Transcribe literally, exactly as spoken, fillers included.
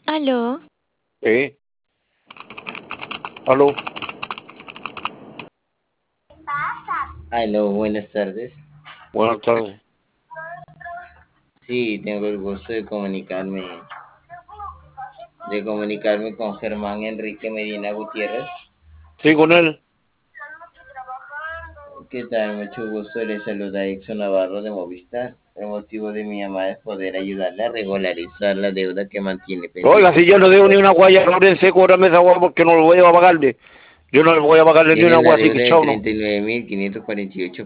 Aló, Sí, aló. Aló, buenas tardes. Buenas tardes. Sí, tengo el gusto de comunicarme, de comunicarme con Germán Enrique Medina Gutiérrez. Sí, con él. ¿Qué tal? Mucho gusto, le saluda Exxon Navarro de Movistar. El motivo de mi llamada es poder ayudarle a regularizar la deuda que mantiene Oiga, pendiente si yo con no debo ni nosotros. una guaya, Lorenzo, cóbrame esa guaya porque no lo voy a pagarle. Yo no le voy a pagarle ni Tiene una la guaya, así que deuda de chao, no. treinta y nueve mil quinientos cuarenta y ocho